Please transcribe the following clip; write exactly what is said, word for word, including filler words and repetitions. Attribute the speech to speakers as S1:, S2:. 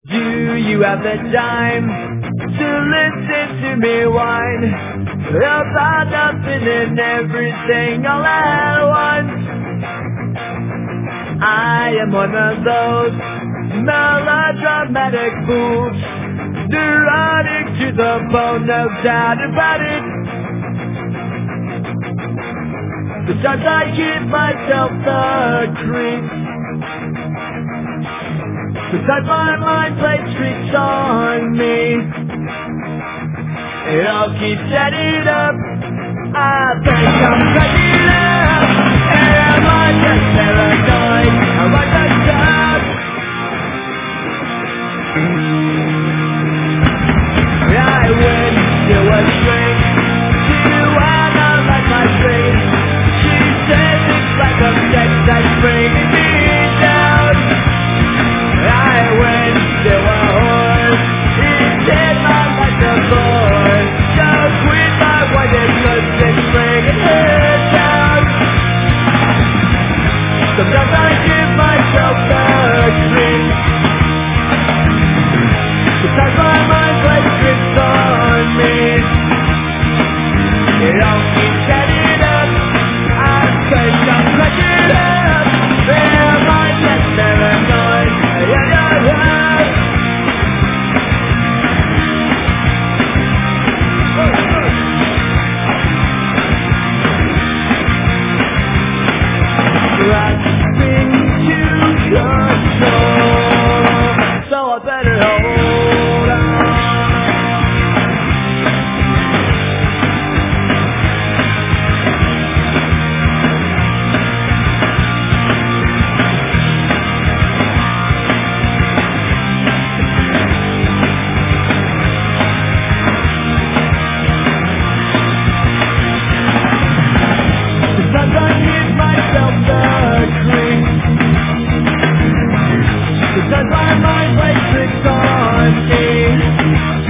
S1: Do you have the time to listen to me whine about nothing and everything all at once? I am one of those melodramatic fools, neurotic to the bone, no doubt about it. Sometimes I give myself the creeps. Sometimes my mind plays tricks on me. It all keeps adding up. I think I'm cracking up. Am I just paranoid? Am I just stuck? I went to a shrink to analyze my brain. She says it's like a sex that's bringing me down. I went to a whore. He said my life's a bore. So quit my wife and cause it's bringing her down. Sometimes I give myself the creep. Sometimes my mind plays tricks on me. It all keeps adding up. I think I'm cracking up. Am I just paranoid? Yeah, yeah, yeah. Grasping to control, so I better hold on. Sometimes I give myself the creep. Sometimes my mind plays tricks on me.